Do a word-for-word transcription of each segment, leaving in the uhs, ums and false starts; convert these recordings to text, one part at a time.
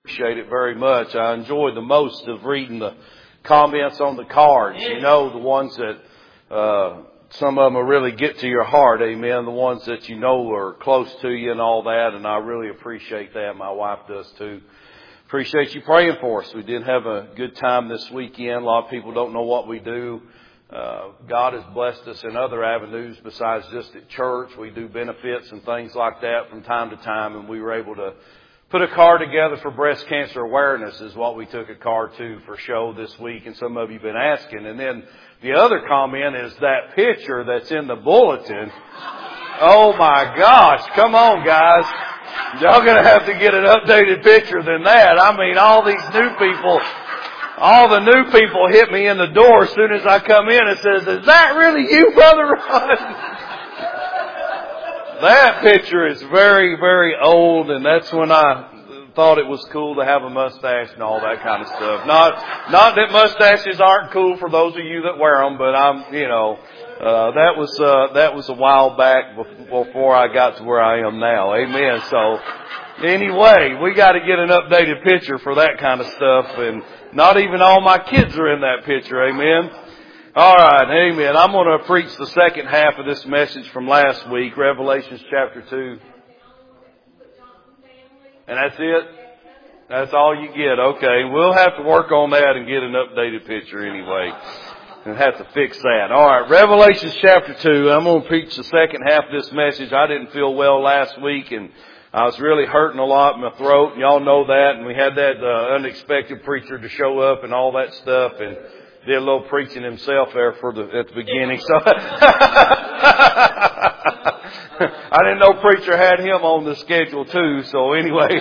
Appreciate it very much. I enjoyed the most of reading the comments on the cards. You know, the ones that uh some of them will really get to your heart, amen. The ones that you know are close to you and all that, and I really appreciate that. My wife does too. Appreciate you praying for us. We did have a good time this weekend. A lot of people don't know what we do. Uh, God has blessed us in other avenues besides just at church. We do benefits and things like that from time to time, and we were able to put a card together for breast cancer awareness is what we took a card to for show this week, and some of you have been asking. And then the other comment is that picture that's in the bulletin. Oh my gosh, come on guys. Y'all gonna have to get an updated picture than that. I mean, all these new people, all the new people hit me in the door as soon as I come in and says, "Is that really you, Brother Ron?" That picture is very, very old, and that's when I thought it was cool to have a mustache and all that kind of stuff. Not, not that mustaches aren't cool for those of you that wear them, but I'm, you know, uh, that was, uh, that was a while back before I got to where I am now. Amen. So anyway, we got to get an updated picture for that kind of stuff, and not even all my kids are in that picture. Amen. All right, amen. I'm going to preach the second half of this message from last week, Revelations chapter two. And that's it? That's all you get. Okay, we'll have to work on that and get an updated picture anyway. And have to fix that. All right, Revelations chapter two. I'm going to preach the second half of this message. I didn't feel well last week, and I was really hurting a lot in my throat, and y'all know that. And we had that uh, unexpected preacher to show up and all that stuff, and did a little preaching himself there for the at the beginning. So I didn't know preacher had him on the schedule too. So anyway,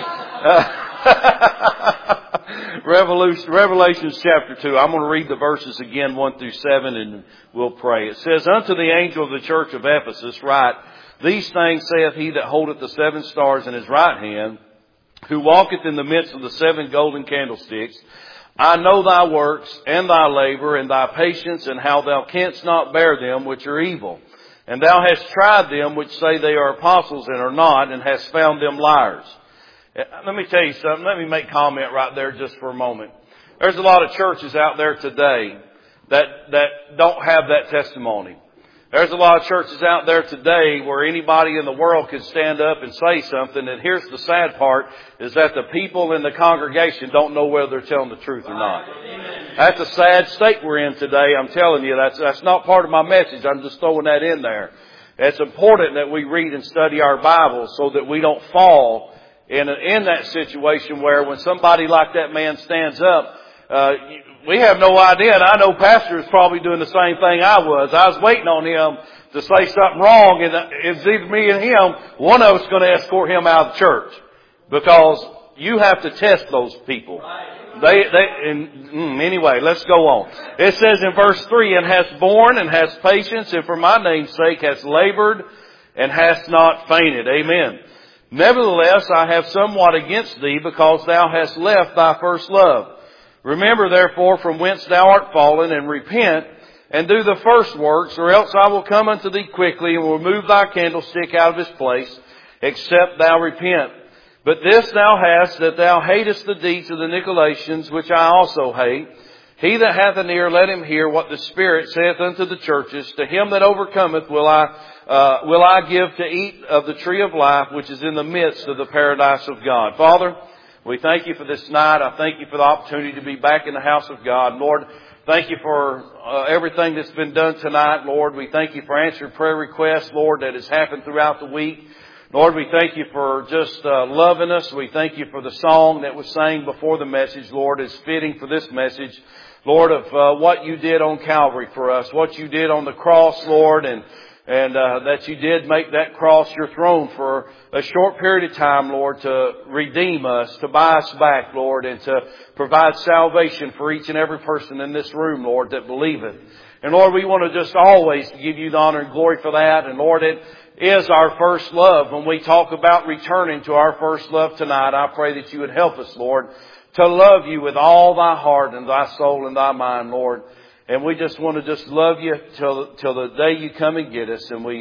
uh, Revolution, Revelations chapter two. I'm going to read the verses again, one through seven, and we'll pray. It says, "Unto the angel of the church of Ephesus write, These things saith he that holdeth the seven stars in his right hand, who walketh in the midst of the seven golden candlesticks. I know thy works, and thy labor, and thy patience, and how thou canst not bear them which are evil. And thou hast tried them which say they are apostles and are not, and hast found them liars." Let me tell you something. Let me make comment right there just for a moment. There's a lot of churches out there today that, that don't have that testimony. There's a lot of churches out there today where anybody in the world could stand up and say something. And here's the sad part, is that the people in the congregation don't know whether they're telling the truth or not. That's a sad state we're in today. I'm telling you, that's, that's not part of my message. I'm just throwing that in there. It's important that we read and study our Bible so that we don't fall in, in that situation where when somebody like that man stands up, uh, we have no idea, and I know Pastor is probably doing the same thing I was. I was waiting on him to say something wrong, and it's either me and him, one of us is going to escort him out of the church. Because you have to test those people. They, they, and, mm, anyway, let's go on. It says in verse three, "And hast borne, and hast patience, and for my name's sake hast labored, and hast not fainted." Amen. "Nevertheless, I have somewhat against thee, because thou hast left thy first love. Remember therefore from whence thou art fallen, and repent, and do the first works, or else I will come unto thee quickly, and will remove thy candlestick out of his place, except thou repent. But this thou hast, that thou hatest the deeds of the Nicolaitans, which I also hate. He that hath an ear, let him hear what the Spirit saith unto the churches. To him that overcometh will I, uh, will I give to eat of the tree of life, which is in the midst of the paradise of God." Father, we thank you for this night. I thank you for the opportunity to be back in the house of God. Lord, thank you for uh, everything that's been done tonight, Lord. We thank you for answered prayer requests, Lord, that has happened throughout the week. Lord, we thank you for just uh, loving us. We thank you for the song that was sang before the message, Lord, is fitting for this message, Lord, of uh, what you did on Calvary for us, what you did on the cross, Lord, and And uh, that you did make that cross your throne for a short period of time, Lord, to redeem us, to buy us back, Lord, and to provide salvation for each and every person in this room, Lord, that believeth. And Lord, we want to just always give you the honor and glory for that. And Lord, it is our first love. When we talk about returning to our first love tonight, I pray that you would help us, Lord, to love you with all thy heart and thy soul and thy mind, Lord. And we just want to just love you till, till the day you come and get us. And we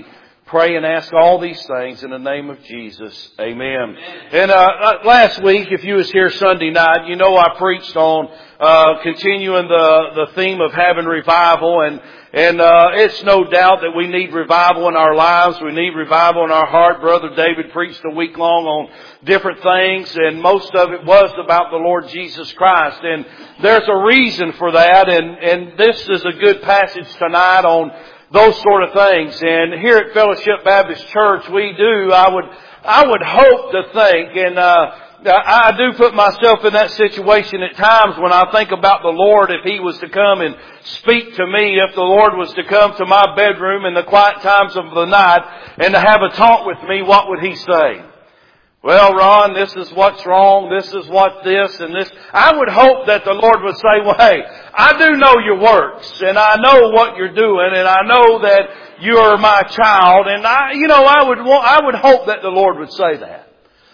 Pray and ask all these things in the name of Jesus. Amen. And uh, last week, if you was here Sunday night, you know I preached on uh continuing the the theme of having revival, and and uh it's no doubt that we need revival in our lives. We need revival in our heart. Brother David preached a week long on different things, and most of it was about the Lord Jesus Christ. And there's a reason for that, and and this is a good passage tonight on those sort of things. And here at Fellowship Baptist Church, we do, I would, I would hope to think, and, uh, I do put myself in that situation at times when I think about the Lord, if He was to come and speak to me, if the Lord was to come to my bedroom in the quiet times of the night and to have a talk with me, what would He say? Well, Ron, this is what's wrong, this is what this and this. I would hope that the Lord would say, well, hey, I do know your works, and I know what you're doing, and I know that you're my child, and I, you know, I would want, I would hope that the Lord would say that.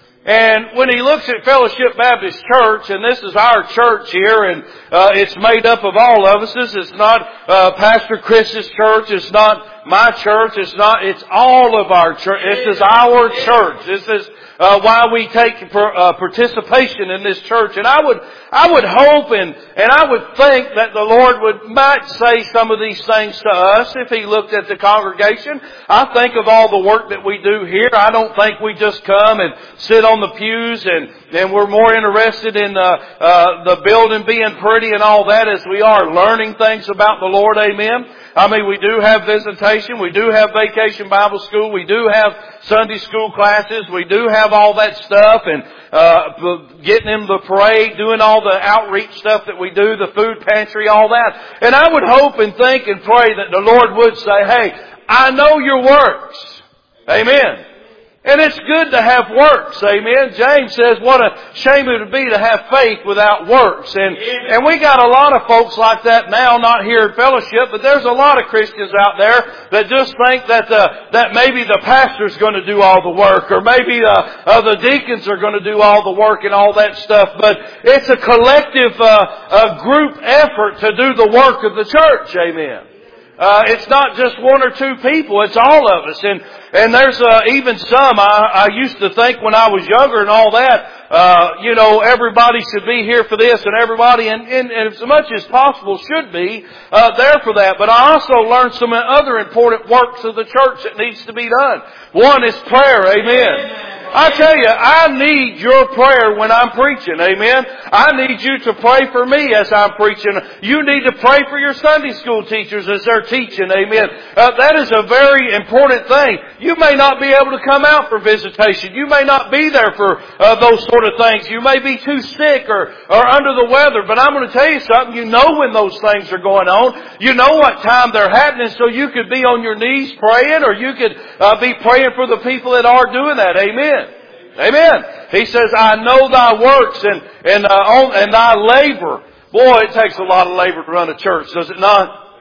And when He looks at Fellowship Baptist Church, and this is our church here, and uh, it's made up of all of us. This is not uh, Pastor Chris's church. It's not my church. It's not. It's all of our church. This is our church. This is uh, why we take uh, participation in this church. And I would, I would hope and and I would think that the Lord would might say some of these things to us if He looked at the congregation. I think of all the work that we do here. I don't think we just come and sit on the pews and and we're more interested in uh, uh, the building being pretty and all that as we are learning things about the Lord. Amen. I mean, we do have visitation. We do have vacation Bible school. We do have Sunday school classes. We do have all that stuff, and uh getting in the parade, doing all the outreach stuff that we do, the food pantry, all that. And I would hope and think and pray that the Lord would say, hey, I know your works. Amen. And it's good to have works. Amen. James says what a shame it would be to have faith without works. And, and we got a lot of folks like that now, not here at Fellowship, but there's a lot of Christians out there that just think that the, that maybe the pastor's going to do all the work, or maybe the, uh, the deacons are going to do all the work and all that stuff. But it's a collective, uh, uh, group effort to do the work of the church. Amen. Uh, it's not just one or two people, it's all of us. And, and there's, uh, even some, I, I used to think when I was younger and all that, uh, you know, everybody should be here for this and everybody, and, and, and as much as possible should be, uh, there for that. But I also learned some other important works of the church that needs to be done. One is prayer, amen. I tell you, I need your prayer when I'm preaching. Amen. I need you to pray for me as I'm preaching. You need to pray for your Sunday school teachers as they're teaching. Amen. Uh, that is a very important thing. You may not be able to come out for visitation. You may not be there for uh, those sort of things. You may be too sick or, or under the weather. But I'm going to tell you something. You know when those things are going on. You know what time they're happening, so you could be on your knees praying, or you could uh, be praying for the people that are doing that. Amen. Amen. He says, I know thy works and, and, uh, on, and thy labor. Boy, it takes a lot of labor to run a church, does it not?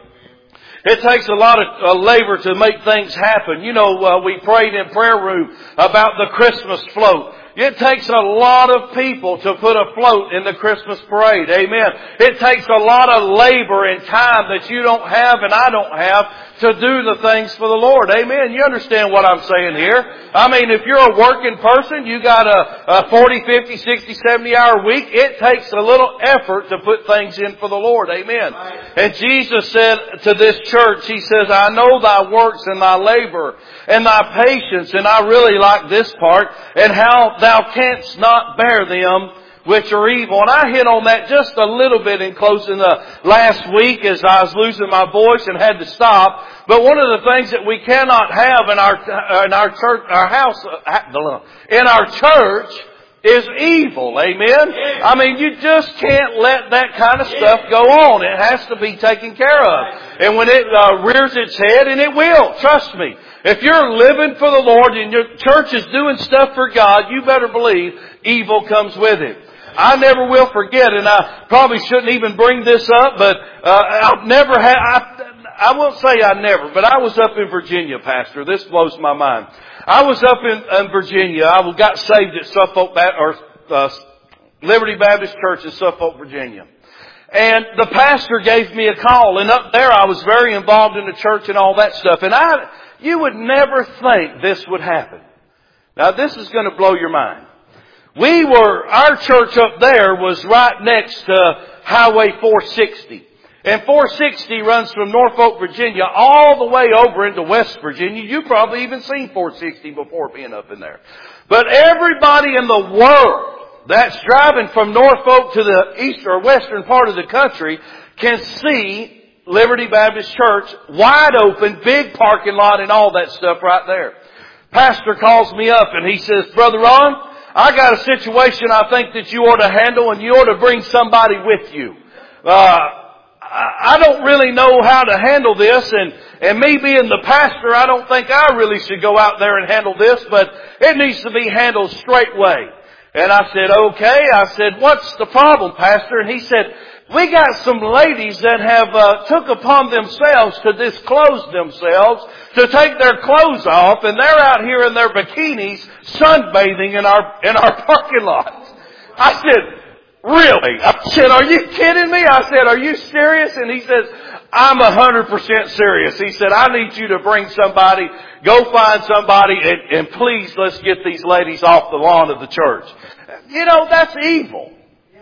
It takes a lot of uh, labor to make things happen. You know, uh, we prayed in prayer room about the Christmas float. It takes a lot of people to put a float in the Christmas parade. Amen. It takes a lot of labor and time that you don't have and I don't have to do the things for the Lord. Amen. You understand what I'm saying here? I mean, if you're a working person, you got a, a forty, fifty, sixty, seventy hour week, it takes a little effort to put things in for the Lord. Amen. And Jesus said to this church, He says, I know thy works and thy labor and thy patience. And I really like this part, and how thou canst not bear them which are evil. And I hit on that just a little bit in closing the last week as I was losing my voice and had to stop. But one of the things that we cannot have in our in our church, our house, in our church is evil. Amen. I mean, you just can't let that kind of stuff go on. It has to be taken care of. And when it uh, rears its head, and it will, trust me. If you're living for the Lord and your church is doing stuff for God, you better believe evil comes with it. I never will forget, and I probably shouldn't even bring this up, but uh, I've never had, I, I won't say I never, but I was up in Virginia, Pastor. This blows my mind. I was up in, in Virginia. I got saved at Suffolk, or uh, Liberty Baptist Church in Suffolk, Virginia. And the pastor gave me a call, and up there I was very involved in the church and all that stuff. And I, you would never think this would happen. Now this is going to blow your mind. We were, our church up there was right next to Highway four sixty. And four sixty runs from Norfolk, Virginia, all the way over into West Virginia. You've probably even seen four sixty before being up in there. But everybody in the world that's driving from Norfolk to the east or western part of the country can see Liberty Baptist Church wide open, big parking lot and all that stuff right there. Pastor calls me up and he says, Brother Ron, I got a situation I think that you ought to handle, and you ought to bring somebody with you. Uh, I don't really know how to handle this, and, and me being the pastor, I don't think I really should go out there and handle this, but it needs to be handled straightway. And I said, okay. I said, what's the problem, Pastor? And he said, we got some ladies that have uh, took upon themselves to disclose themselves, to take their clothes off, and they're out here in their bikinis sunbathing in our in our parking lot. I said, really? I said, are you kidding me? I said, are you serious? And he says, I'm a hundred percent serious. He said, I need you to bring somebody, go find somebody, and, and please let's get these ladies off the lawn of the church. You know, that's evil.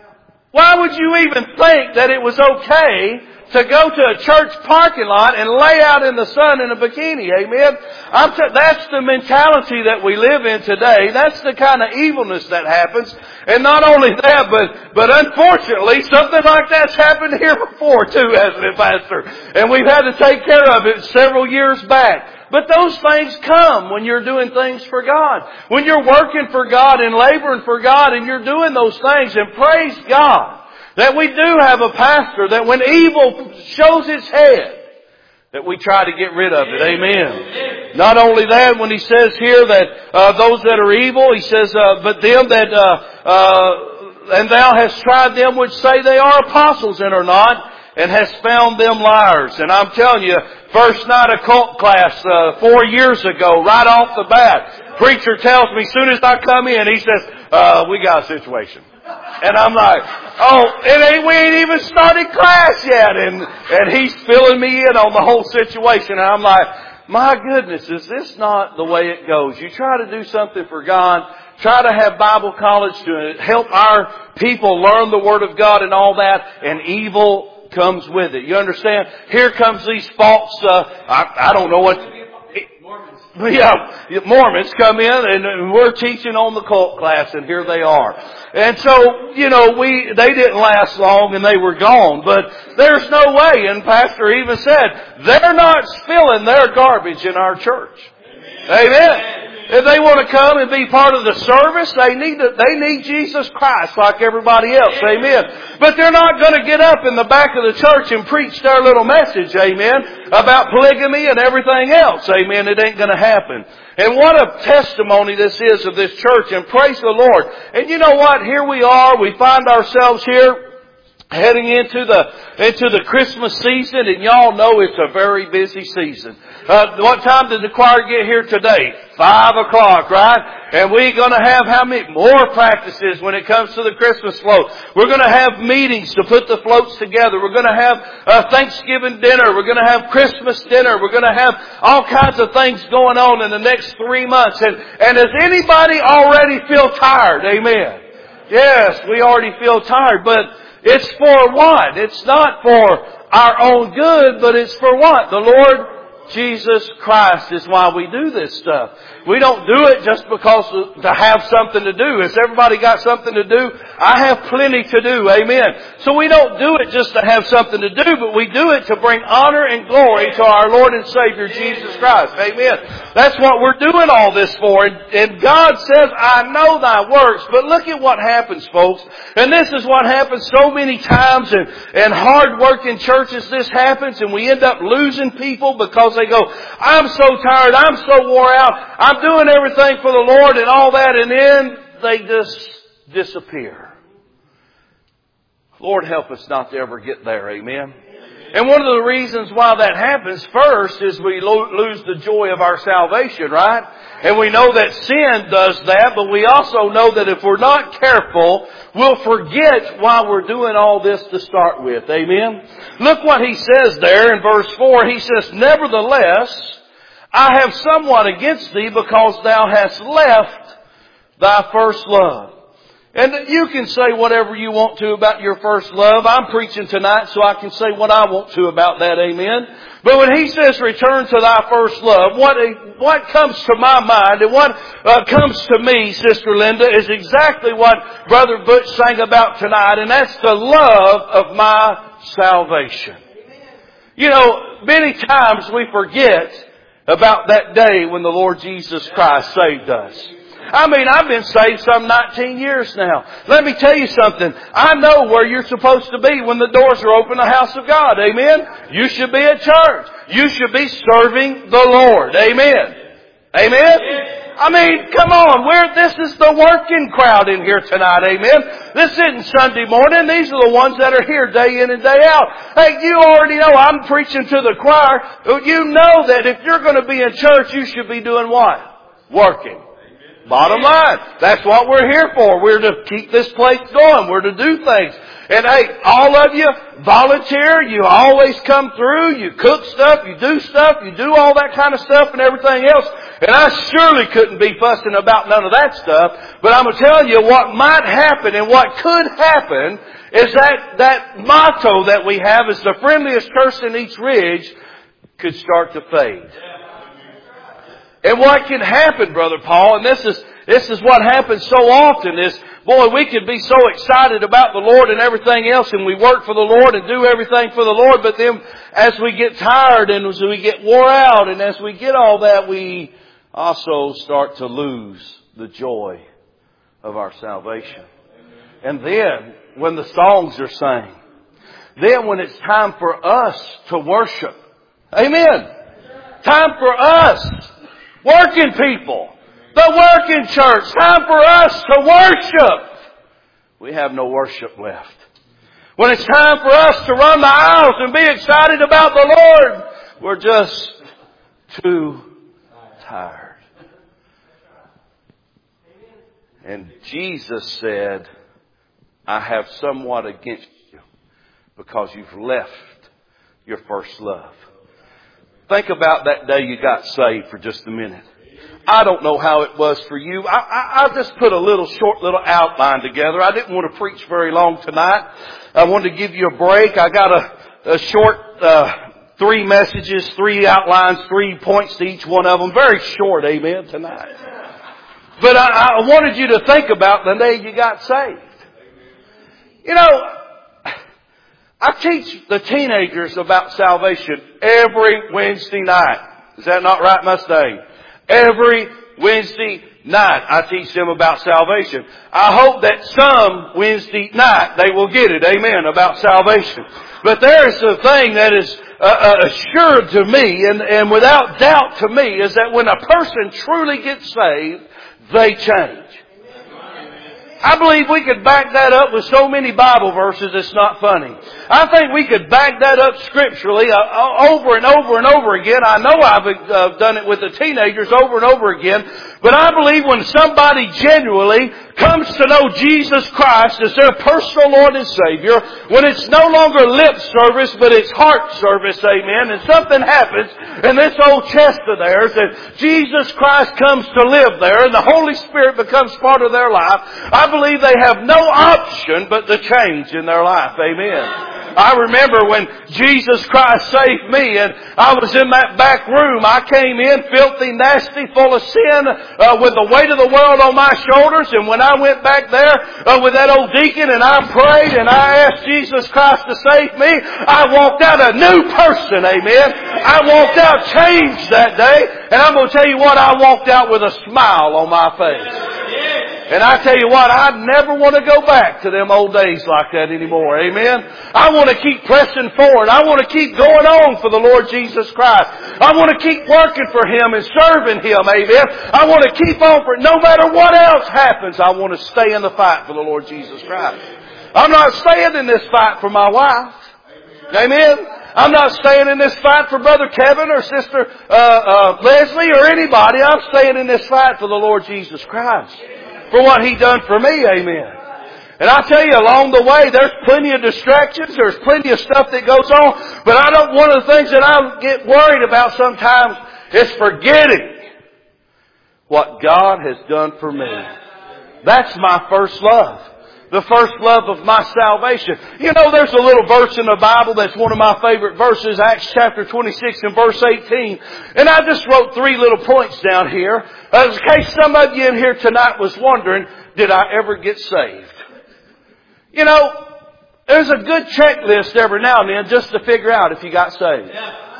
Why would you even think that it was okay to go to a church parking lot and lay out in the sun in a bikini? Amen? I'm t- that's the mentality that we live in today. That's the kind of evilness that happens. And not only that, but, but unfortunately, something like that's happened here before too, hasn't it, Pastor? And we've had to take care of it several years back. But those things come when you're doing things for God. When you're working for God and laboring for God and you're doing those things. And praise God that we do have a pastor that when evil shows its head, that we try to get rid of it. Amen. Not only that, when he says here that uh, those that are evil, he says, uh, but them that, uh, uh, and thou hast tried them which say they are apostles and are not, and has found them liars. And I'm telling you, first night of cult class uh, four years ago, right off the bat, preacher tells me as soon as I come in, he says, uh, we got a situation. And I'm like, oh, it ain't, we ain't even started class yet. And, and he's filling me in on the whole situation. And I'm like, my goodness, is this not the way it goes? You try to do something for God, try to have Bible college to help our people learn the Word of God and all that, and evil comes with it. You understand? Here comes these false, uh, I, I don't know what, Mormons. Yeah, Mormons come in and we're teaching on the cult class and here they are. And so, you know, we, they didn't last long and they were gone, but there's no way, and Pastor even said, they're not spilling their garbage in our church. Amen. Amen. If they want to come and be part of the service, they need to, they need Jesus Christ like everybody else. Amen. But they're not going to get up in the back of the church and preach their little message, amen, about polygamy and everything else. Amen. It ain't going to happen. And what a testimony this is of this church, and praise the Lord. And you know what? Here we are. We find ourselves here heading into the into the Christmas season, and y'all know it's a very busy season. Uh, what time did the choir get here today? Five o'clock, right? And we're going to have how many more practices when it comes to the Christmas float? We're going to have meetings to put the floats together. We're going to have a Thanksgiving dinner. We're going to have Christmas dinner. We're going to have all kinds of things going on in the next three months. And and does anybody already feel tired? Amen. Yes, we already feel tired, but it's for what? It's not for our own good, but it's for what? The Lord Jesus Christ is why we do this stuff. We don't do it just because to have something to do. Has everybody got something to do? I have plenty to do. Amen. So we don't do it just to have something to do, but we do it to bring honor and glory to our Lord and Savior Jesus Christ. Amen. That's what we're doing all this for. And, and God says, I know thy works. But look at what happens, folks. And this is what happens so many times in, in hard-working churches. This happens, and we end up losing people because they go, I'm so tired, I'm so wore out, I'm doing everything for the Lord and all that, and then they just disappear. Lord, help us not to ever get there, amen? And one of the reasons why that happens first is we lo- lose the joy of our salvation, right? And we know that sin does that, but we also know that if we're not careful, we'll forget why we're doing all this to start with. Amen? Look what he says there in verse four. He says, nevertheless, I have somewhat against thee because thou hast left thy first love. And you can say whatever you want to about your first love. I'm preaching tonight so I can say what I want to about that, amen. But when he says return to thy first love, what what comes to my mind and what uh, comes to me, Sister Linda, is exactly what Brother Butch sang about tonight, and that's the love of my salvation. You know, many times we forget about that day when the Lord Jesus Christ saved us. I mean, I've been saved some nineteen years now. Let me tell you something. I know where you're supposed to be when the doors are open in the house of God. Amen? You should be at church. You should be serving the Lord. Amen? Amen? I mean, come on. We're, this is the working crowd in here tonight. Amen? This isn't Sunday morning. These are the ones that are here day in and day out. Hey, you already know I'm preaching to the choir. You know that if you're going to be in church, you should be doing what? Working. Bottom line. That's what we're here for. We're to keep this place going. We're to do things. And hey, all of you volunteer. You always come through. You cook stuff. You do stuff. You do all that kind of stuff and everything else. And I surely couldn't be fussing about none of that stuff. But I'm going to tell you what might happen and what could happen is that that motto that we have is the friendliest curse in each ridge could start to fade. And what can happen, Brother Paul, and this is this is what happens so often is, boy, we could be so excited about the Lord and everything else, and we work for the Lord and do everything for the Lord, but then as we get tired and as we get wore out and as we get all that, we also start to lose the joy of our salvation. And then, when the songs are sang, then when it's time for us to worship, amen, time for us, working people, the working church, time for us to worship, we have no worship left. When it's time for us to run the aisles and be excited about the Lord, we're just too tired. And Jesus said, I have somewhat against you because you've left your first love. Think about that day you got saved for just a minute. I don't know how it was for you. I, I, I just put a little short little outline together. I didn't want to preach very long tonight. I wanted to give you a break. I got a, a short uh, three messages, three outlines, three points to each one of them. Very short, amen, tonight. But I, I wanted you to think about the day you got saved. You know, I teach the teenagers about salvation every Wednesday night. Is that not right, Mustang? Every Wednesday night I teach them about salvation. I hope that some Wednesday night they will get it, amen, about salvation. But there is a thing that is uh, assured to me and, and without doubt to me is that when a person truly gets saved, they change. I believe we could back that up with so many Bible verses it's not funny. I think we could back that up scripturally uh, over and over and over again. I know I've uh, done it with the teenagers over and over again. But I believe when somebody genuinely comes to know Jesus Christ as their personal Lord and Savior, when it's no longer lip service, but it's heart service, amen, and something happens in this old chest of theirs, and Jesus Christ comes to live there, and the Holy Spirit becomes part of their life, I believe they have no option but to change in their life, amen. I remember when Jesus Christ saved me and I was in that back room. I came in filthy, nasty, full of sin, uh, with the weight of the world on my shoulders. And when I went back there uh, with that old deacon and I prayed and I asked Jesus Christ to save me, I walked out a new person, amen. I walked out changed that day. And I'm going to tell you what, I walked out with a smile on my face. And I tell you what, I never want to go back to them old days like that anymore. Amen. I want to keep pressing forward. I want to keep going on for the Lord Jesus Christ. I want to keep working for Him and serving Him. Amen. I want to keep on for no matter what else happens. I want to stay in the fight for the Lord Jesus Christ. I'm not staying in this fight for my wife. Amen. I'm not staying in this fight for Brother Kevin or Sister uh, uh, Leslie or anybody. I'm staying in this fight for the Lord Jesus Christ. For what He done for me. Amen. And I tell you, along the way, there's plenty of distractions. There's plenty of stuff that goes on. But I don't, one of the things that I get worried about sometimes is forgetting what God has done for me. That's my first love. The first love of my salvation. You know, there's a little verse in the Bible that's one of my favorite verses, Acts chapter twenty-six and verse eighteen. And I just wrote three little points down here. In case some of you in here tonight was wondering, did I ever get saved? You know, there's a good checklist every now and then just to figure out if you got saved.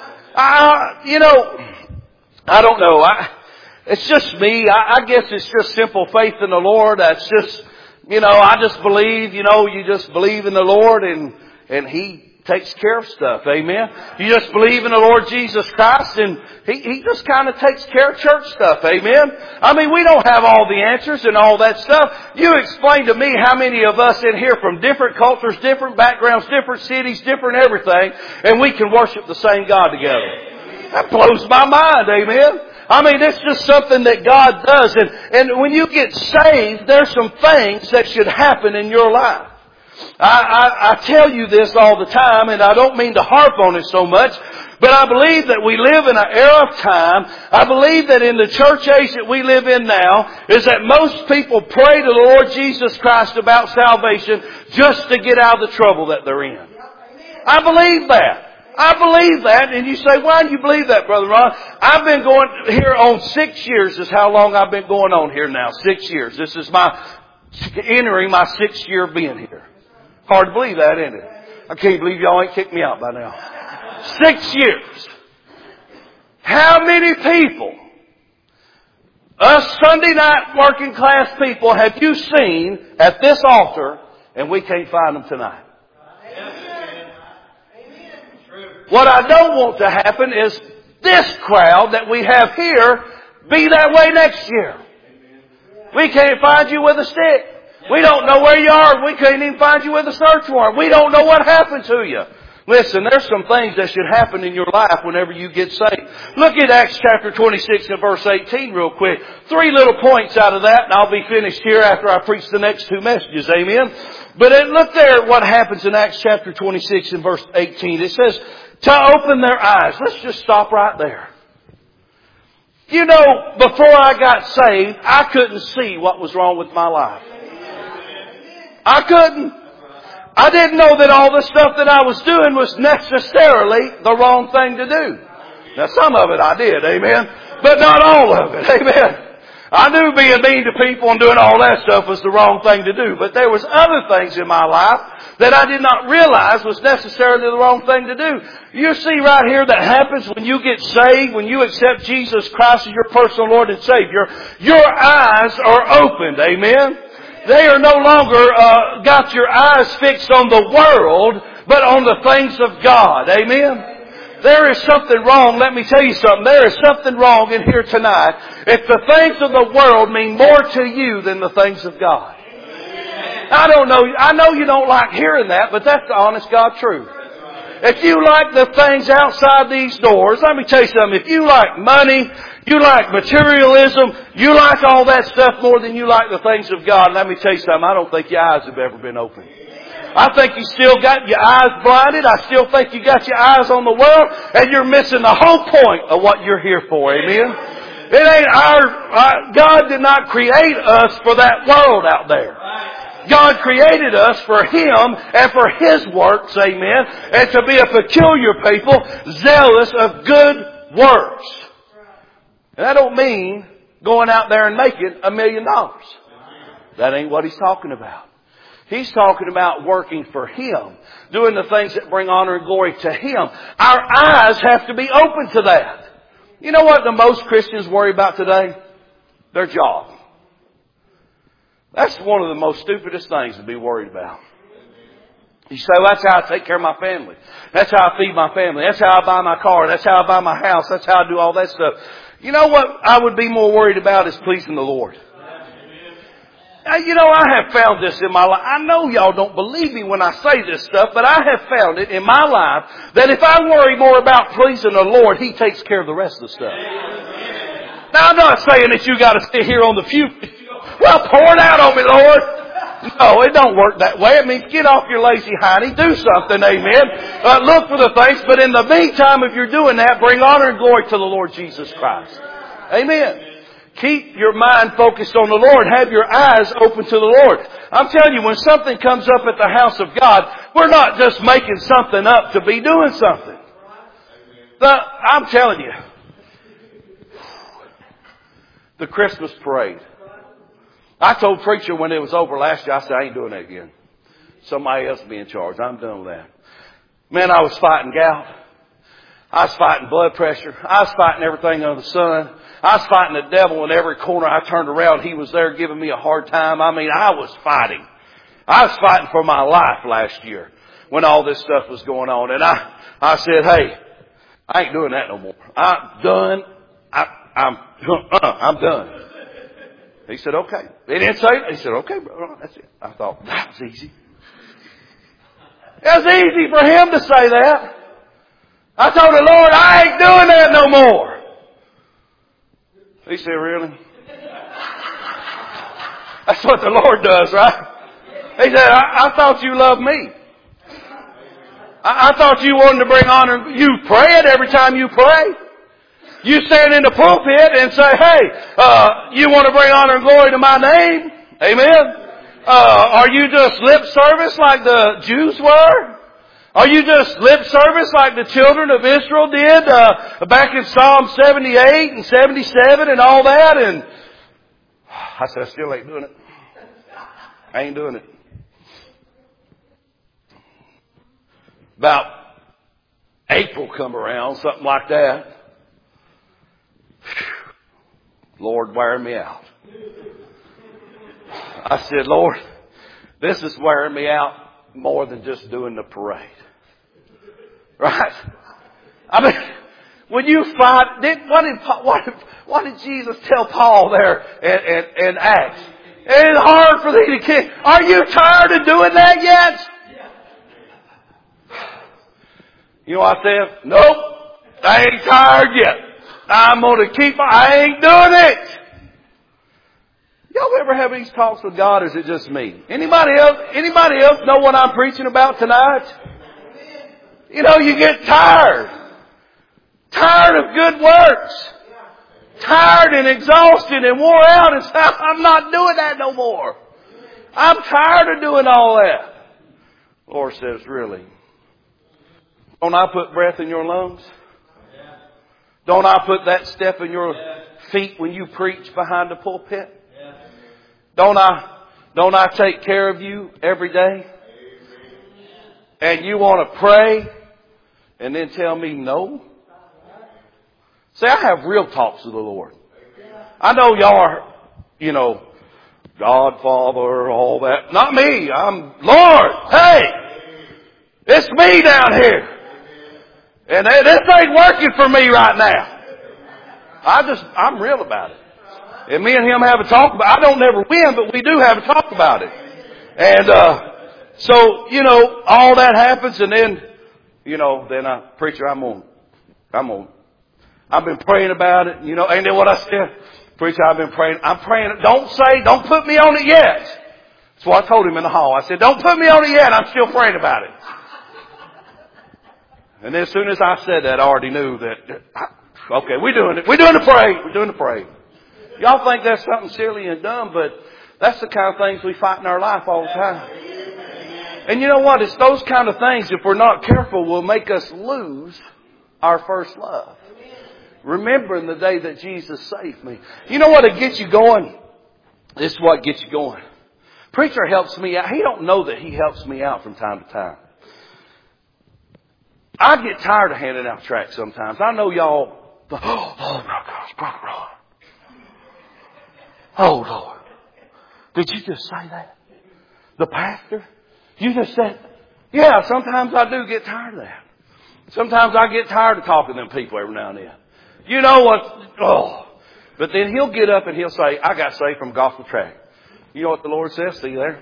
I, you know, I don't know. I, it's just me. I, I guess it's just simple faith in the Lord. That's just, you know, I just believe, you know, you just believe in the Lord and, and He takes care of stuff. Amen. You just believe in the Lord Jesus Christ and He, He just kind of takes care of church stuff. Amen. I mean, we don't have all the answers and all that stuff. You explain to me how many of us in here from different cultures, different backgrounds, different cities, different everything, and we can worship the same God together. That blows my mind. Amen. I mean, it's just something that God does. And, and when you get saved, there's some things that should happen in your life. I, I, I tell you this all the time, and I don't mean to harp on it so much, but I believe that we live in an era of time. I believe that in the church age that we live in now is that most people pray to the Lord Jesus Christ about salvation just to get out of the trouble that they're in. I believe that. I believe that. And you say, why do you believe that, Brother Ron? I've been going here on six years is how long I've been going on here now. Six years. This is my entering my sixth year of being here. Hard to believe that, isn't it? I can't believe y'all ain't kicked me out by now. Six years. How many people, us Sunday night working class people, have you seen at this altar and we can't find them tonight? What I don't want to happen is this crowd that we have here be that way next year. We can't find you with a stick. We don't know where you are. We can't even find you with a search warrant. We don't know what happened to you. Listen, there's some things that should happen in your life whenever you get saved. Look at Acts chapter twenty-six and verse eighteen real quick. Three little points out of that, and I'll be finished here after I preach the next two messages. Amen. But it, look there at what happens in Acts chapter twenty-six and verse eighteen. It says, to open their eyes. Let's just stop right there. You know, before I got saved, I couldn't see what was wrong with my life. I couldn't. I didn't know that all the stuff that I was doing was necessarily the wrong thing to do. Now, some of it I did, amen. But not all of it, amen. I knew being mean to people and doing all that stuff was the wrong thing to do. But there was other things in my life that I did not realize was necessarily the wrong thing to do. You see right here that happens when you get saved, when you accept Jesus Christ as your personal Lord and Savior. Your eyes are opened, amen. They are no longer uh, got your eyes fixed on the world, but on the things of God, amen. There is something wrong. Let me tell you something. There is something wrong in here tonight if the things of the world mean more to you than the things of God. I don't know. I know you don't like hearing that, but that's the honest God truth. If you like the things outside these doors, let me tell you something. If you like money, you like materialism, you like all that stuff more than you like the things of God, let me tell you something. I don't think your eyes have ever been opened. I think you still got your eyes blinded. I still think you got your eyes on the world, and you're missing the whole point of what you're here for. Amen. It ain't our, our God did not create us for that world out there. God created us for Him and for His works, amen, and to be a peculiar people, zealous of good works. And that don't mean going out there and making a million dollars. That ain't what He's talking about. He's talking about working for Him, doing the things that bring honor and glory to Him. Our eyes have to be open to that. You know what the most Christians worry about today? Their job. That's one of the most stupidest things to be worried about. You say, well, that's how I take care of my family. That's how I feed my family. That's how I buy my car. That's how I buy my house. That's how I do all that stuff. You know what I would be more worried about is pleasing the Lord. You know, I have found this in my life. I know y'all don't believe me when I say this stuff, but I have found it in my life that if I worry more about pleasing the Lord, He takes care of the rest of the stuff. Now, I'm not saying that you got to sit here on the pew. Well, pour it out on me, Lord. No, it don't work that way. It means get off your lazy hiney, do something, amen. Uh, look for the things, but in the meantime, if you're doing that, bring honor and glory to the Lord Jesus Christ. Amen. Keep your mind focused on the Lord. Have your eyes open to the Lord. I'm telling you, when something comes up at the house of God, we're not just making something up to be doing something. The, I'm telling you, the Christmas parade. I told preacher when it was over last year, I said, I ain't doing that again. Somebody else be in charge. I'm done with that. Man, I was fighting gout. I was fighting blood pressure. I was fighting everything under the sun. I was fighting the devil in every corner I turned around. He was there giving me a hard time. I mean, I was fighting. I was fighting for my life last year when all this stuff was going on. And I, I said, hey, I ain't doing that no more. I'm done. I, I'm, uh, I'm done. He said, okay. He didn't say it. He said, okay, bro. That's it. I thought, that was easy. It was easy for him to say that. I told the Lord, I ain't doing that no more. He said, really? That's what the Lord does, right? He said, I, I thought you loved me. I, I thought you wanted to bring honor. You pray it every time you pray. You stand in the pulpit and say, hey, uh, you want to bring honor and glory to my name? Amen. Uh, are you just lip service like the Jews were? Are you just lip service like the children of Israel did uh, back in Psalm seventy-eight and seventy-seven and all that? And I said, I still ain't doing it. I ain't doing it. About April come around, something like that. Lord, wear me out. I said, Lord, this is wearing me out more than just doing the parade. Right? I mean, when you fight, did, what, did, what, did, what did Jesus tell Paul there in, in, in Acts? It's hard for thee to kick. Are you tired of doing that yet? You know what I said? Nope. I ain't tired yet. I'm going to keep, I ain't doing it. Y'all ever have these talks with God, or is it just me? Anybody else, anybody else know what I'm preaching about tonight? You know, you get tired. Tired of good works. Tired and exhausted and wore out and say, I'm not doing that no more. I'm tired of doing all that. The Lord says, really? Don't I put breath in your lungs? Don't I put that step in your feet when you preach behind the pulpit? Don't I, don't I take care of you every day? And you want to pray and then tell me no? See, I have real talks with the Lord. I know y'all are, you know, God, Father, all that. Not me. I'm Lord. Hey, it's me down here. And this ain't working for me right now. I just, I'm real about it. And me and him have a talk about it. I don't never win, but we do have a talk about it. And, uh, so, you know, all that happens and then, you know, then I, preacher, I'm on, I'm on, I've been praying about it, you know, ain't that what I said? Preacher, I've been praying, I'm praying, don't say, don't put me on it yet. That's what I told him in the hall. I said, don't put me on it yet, I'm still praying about it. And then as soon as I said that, I already knew that, okay, we're doing it. We're doing the parade. We're doing the parade. Y'all think that's something silly and dumb, but that's the kind of things we fight in our life all the time. And you know what? It's those kind of things, if we're not careful, will make us lose our first love. Remembering the day that Jesus saved me. You know what will get you going? This is what gets you going. Preacher helps me out. He don't know that he helps me out from time to time. I get tired of handing out tracts sometimes. I know y'all, oh, oh my gosh, Brother Ron. Oh Lord. Did you just say that? The pastor? You just said, yeah, sometimes I do get tired of that. Sometimes I get tired of talking to them people every now and then. You know what? Oh. But then he'll get up and he'll say, I got saved from gospel tract. You know what the Lord says? See there?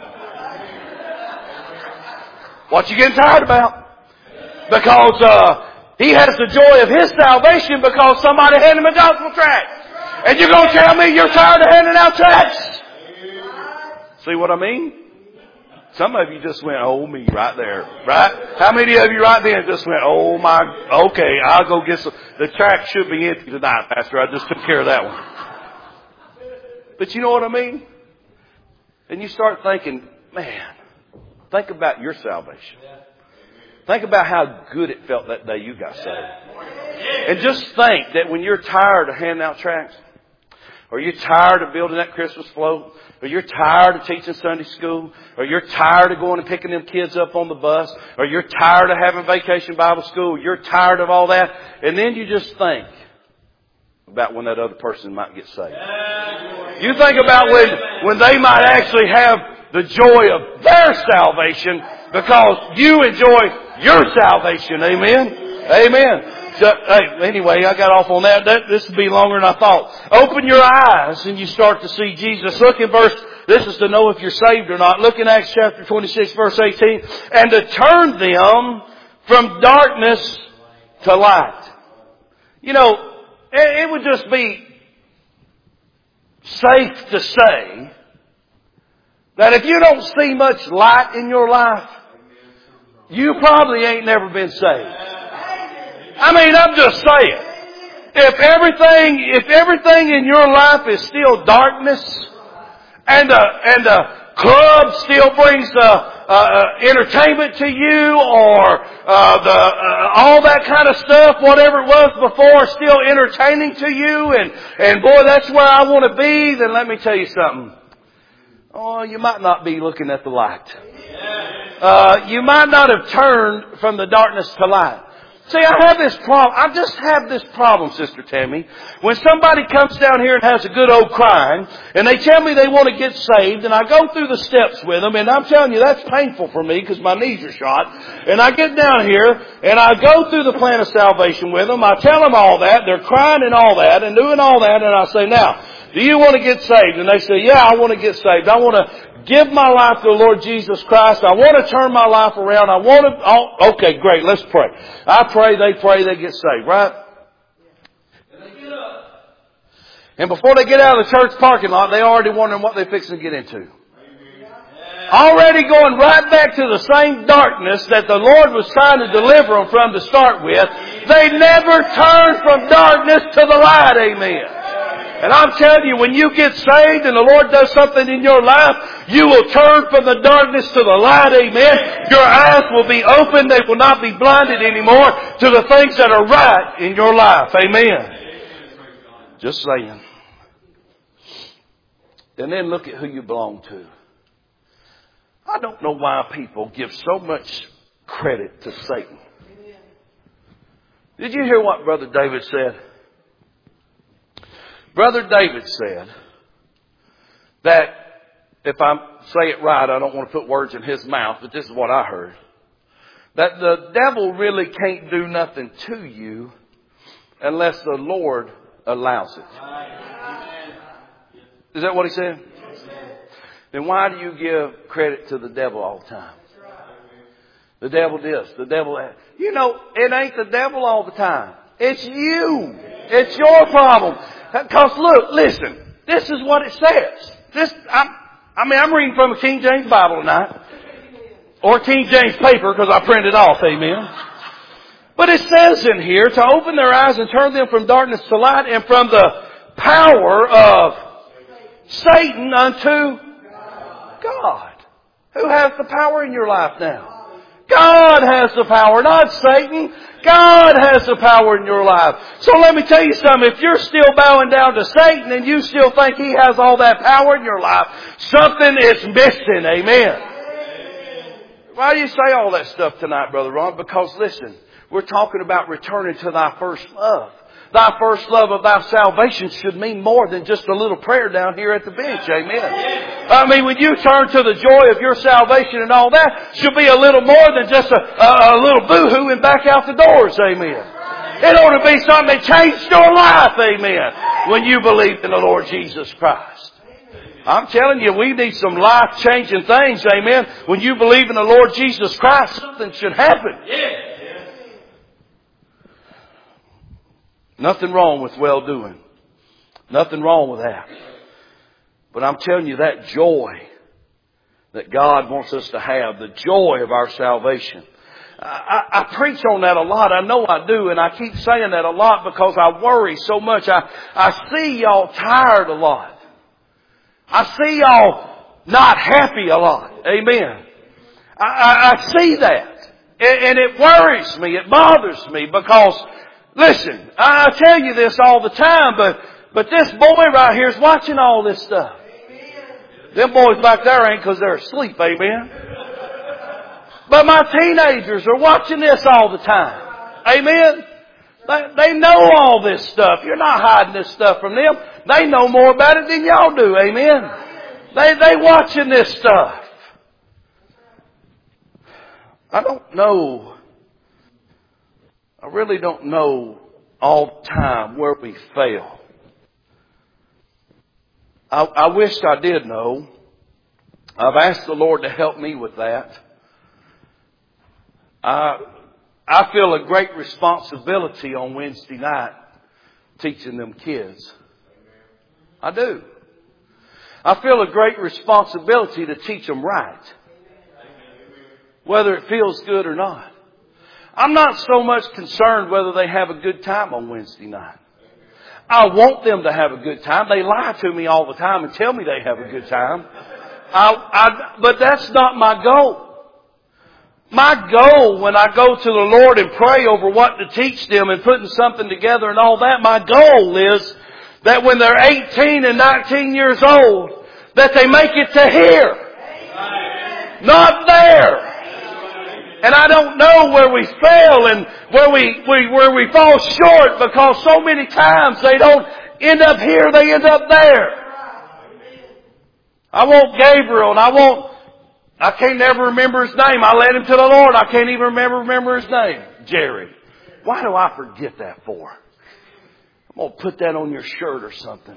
What you getting tired about? Because uh, he has the joy of his salvation because somebody handed him a gospel tract. And you're going to tell me you're tired of handing out tracts? See what I mean? Some of you just went, oh me, right there. Right? How many of you right then just went, oh my, okay, I'll go get some. The tract should be empty tonight, Pastor. I just took care of that one. But you know what I mean? And you start thinking, man, think about your salvation. Think about how good it felt that day you got saved. And just think that when you're tired of handing out tracts, or you're tired of building that Christmas float, or you're tired of teaching Sunday school, or you're tired of going and picking them kids up on the bus, or you're tired of having vacation Bible school, you're tired of all that, and then you just think about when that other person might get saved. You think about when, when they might actually have the joy of their salvation because you enjoy your salvation. Amen? Amen. So, hey, anyway, I got off on that. that. This will be longer than I thought. Open your eyes and you start to see Jesus. Look in verse, this is to know if you're saved or not. Look in Acts chapter twenty-six, verse eighteen. And to turn them from darkness to light. You know, it, it would just be safe to say that if you don't see much light in your life, you probably ain't never been saved. I mean, I'm just saying. If everything, if everything in your life is still darkness, and uh, and uh, club still brings uh, uh, entertainment to you, or uh, the uh, all that kind of stuff, whatever it was before, still entertaining to you, and and boy, that's where I want to be. Then let me tell you something. Oh, you might not be looking at the light. Uh, you might not have turned from the darkness to light. See, I have this problem. I just have this problem, Sister Tammy. When somebody comes down here and has a good old crying, and they tell me they want to get saved, and I go through the steps with them, and I'm telling you, that's painful for me because my knees are shot. And I get down here, and I go through the plan of salvation with them. I tell them all that. They're crying and all that, and doing all that, and I say, now, do you want to get saved? And they say, yeah, I want to get saved. I want to give my life to the Lord Jesus Christ. I want to turn my life around. I want to... Oh, okay, great. Let's pray. I pray, they pray, they get saved, right? And they get up. And before they get out of the church parking lot, they already wondering what they're fixing to get into. Already going right back to the same darkness that the Lord was trying to deliver them from to start with. They never turned from darkness to the light. Amen. And I'm telling you, when you get saved and the Lord does something in your life, you will turn from the darkness to the light, amen. Your eyes will be open. They will not be blinded anymore to the things that are right in your life, amen. Just saying. And then look at who you belong to. I don't know why people give so much credit to Satan. Did you hear what Brother David said? Brother David said that, if I say it right, I don't want to put words in his mouth, but this is what I heard, that the devil really can't do nothing to you unless the Lord allows it. Is that what he said? Then why do you give credit to the devil all the time? The devil this, the devil that. You know, it ain't the devil all the time. It's you. It's your problem. Because look, listen, this is what it says. This, I'm, I mean, I'm reading from a King James Bible tonight. Or King James paper because I printed off, amen. But it says in here to open their eyes and turn them from darkness to light and from the power of Satan unto God. Who has the power in your life now? God has the power, not Satan. God has the power in your life. So let me tell you something. If you're still bowing down to Satan and you still think he has all that power in your life, something is missing. Amen. Why do you say all that stuff tonight, Brother Ron? Because listen, we're talking about returning to thy first love. Thy first love of thy salvation should mean more than just a little prayer down here at the bench. Amen. I mean, when you turn to the joy of your salvation and all that, should be a little more than just a, a, a little boo-hoo and back out the doors. Amen. It ought to be something that changed your life. Amen. When you believed in the Lord Jesus Christ. I'm telling you, we need some life-changing things, amen. When you believe in the Lord Jesus Christ, something should happen. Nothing wrong with well-doing. Nothing wrong with that. But I'm telling you, that joy that God wants us to have, the joy of our salvation. I, I, I preach on that a lot. I know I do, and I keep saying that a lot because I worry so much. I, I see y'all tired a lot. I see y'all not happy a lot. Amen. I, I, I see that. And, and it worries me. It bothers me because, listen, I, I tell you this all the time, but, but this boy right here is watching all this stuff. Amen. Them boys back there ain't because they're asleep. Amen. But my teenagers are watching this all the time. Amen. They, they know all this stuff. You're not hiding this stuff from them. They know more about it than y'all do. Amen. They, they watching this stuff. I don't know. I really don't know all the time where we fail. I, I wish I did know. I've asked the Lord to help me with that. I, I feel a great responsibility on Wednesday night teaching them kids. I do. I feel a great responsibility to teach them right. Whether it feels good or not. I'm not so much concerned whether they have a good time on Wednesday night. I want them to have a good time. They lie to me all the time and tell me they have a good time. I, I, but that's not my goal. My goal when I go to the Lord and pray over what to teach them and putting something together and all that, my goal is that when they're eighteen and nineteen years old, that they make it to here. Amen. Not there. And I don't know where we fail and where we, we where we fall short because so many times they don't end up here, they end up there. I want Gabriel and I want, I can't never remember his name. I led him to the Lord. I can't even remember, remember his name. Jerry. Why do I forget that for? I'm going to put that on your shirt or something.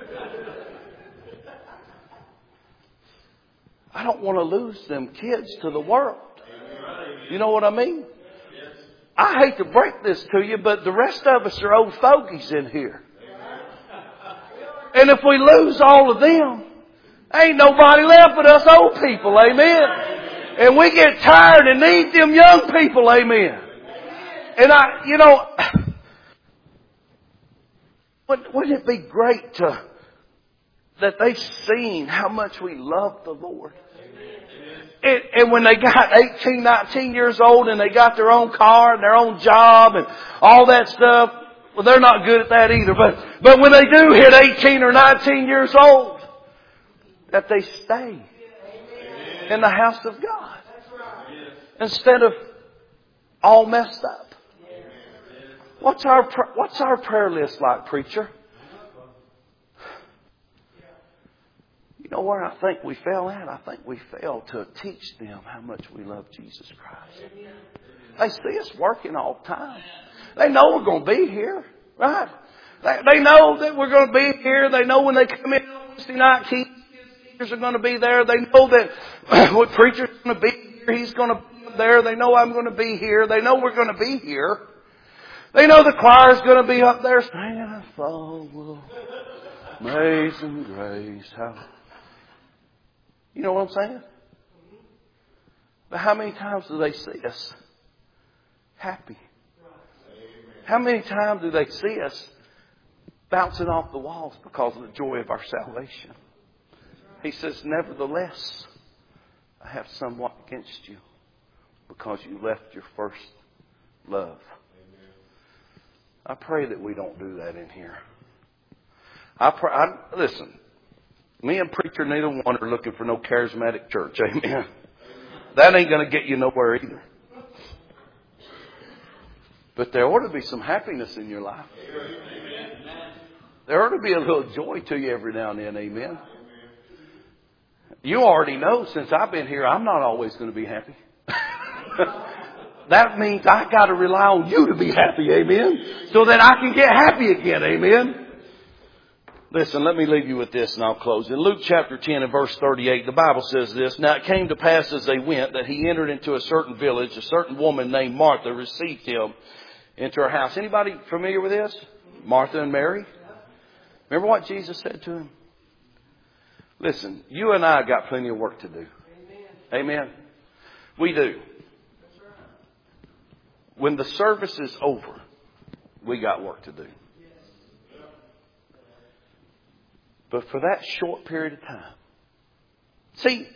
I don't want to lose them kids to the world. You know what I mean? I hate to break this to you, but the rest of us are old fogies in here. And if we lose all of them, ain't nobody left but us old people. Amen. And we get tired and need them young people. Amen. And I, you know, wouldn't it be great to, that they've seen how much we love the Lord? And, and when they got eighteen, nineteen years old and they got their own car and their own job and all that stuff, well, they're not good at that either. But, but when they do hit eighteen or nineteen years old, that they stay in the house of God instead of all messed up. What's our, what's our prayer list like, preacher? You know where I think we fell at? I think we failed to teach them how much we love Jesus Christ. They see us working all the time. They know we're going to be here, right? They, they know that we're going to be here. They know when they come in on Wednesday night, kids are going to be there. They know that what preacher's going to be here, he's going to be there. They know I'm going to be here. They know we're going to be here. They know the choir's going to be up there singing, "Follow Amazing Grace." How You know what I'm saying? But how many times do they see us happy? How many times do they see us bouncing off the walls because of the joy of our salvation? He says, "Nevertheless, I have somewhat against you because you left your first love." I pray that we don't do that in here. I pray, I, listen, me and preacher neither one are looking for no charismatic church. Amen. That ain't going to get you nowhere either. But there ought to be some happiness in your life. There ought to be a little joy to you every now and then. Amen. You already know since I've been here, I'm not always going to be happy. That means I got to rely on you to be happy. Amen. So that I can get happy again. Amen. Listen, let me leave you with this and I'll close. In Luke chapter ten and verse thirty-eight, the Bible says this, "Now it came to pass as they went that he entered into a certain village. A certain woman named Martha received him into her house." Anybody familiar with this? Martha and Mary? Remember what Jesus said to him? Listen, you and I got plenty of work to do. Amen. Amen. We do. When the service is over, we got work to do. But for that short period of time. See,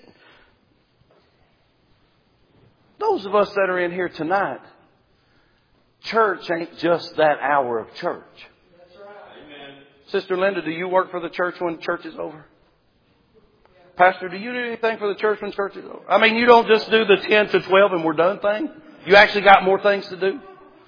those of us that are in here tonight, church ain't just that hour of church. That's right. Amen. Sister Linda, do you work for the church when church is over? Pastor, do you do anything for the church when church is over? I mean, you don't just do the ten to twelve and we're done thing. You actually got more things to do.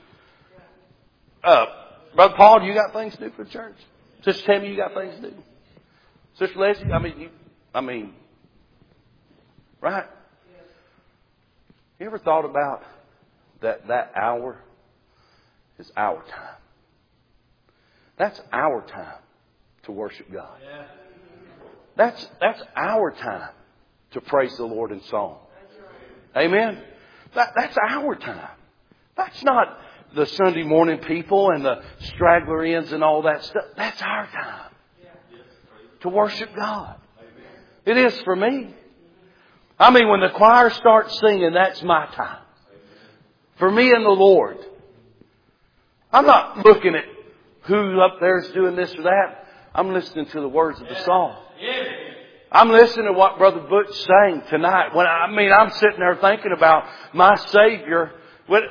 Uh, Brother Paul, do you got things to do for the church? Sister Tammy, you got things to do? Sister Leslie, I mean, you, I mean, right? You ever thought about that that hour is our time? That's our time to worship God. That's that's our time to praise the Lord in song. Amen? That, that's our time. That's not the Sunday morning people and the straggler ends and all that stuff. That's our time to worship God. It is for me. I mean, when the choir starts singing, that's my time. For me and the Lord. I'm not looking at who up there is doing this or that. I'm listening to the words of the song. I'm listening to what Brother Butch sang tonight. When I mean, I'm sitting there thinking about my Savior. When,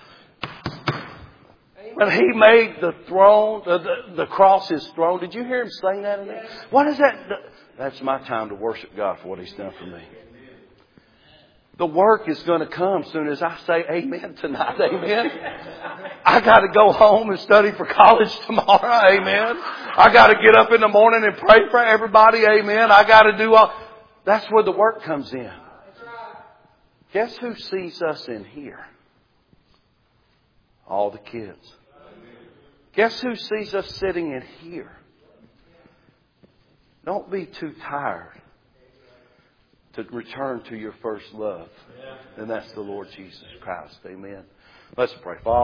when He made the throne, the, the, the cross His throne. Did you hear Him sing that in there? What is that? That's my time to worship God for what He's done for me. The work is going to come as soon as I say amen tonight. Amen. I got to go home and study for college tomorrow. Amen. I got to get up in the morning and pray for everybody. Amen. I got to do all. That's where the work comes in. Guess who sees us in here? All the kids. Guess who sees us sitting in here? Don't be too tired to return to your first love. And that's the Lord Jesus Christ. Amen. Let's pray. Father.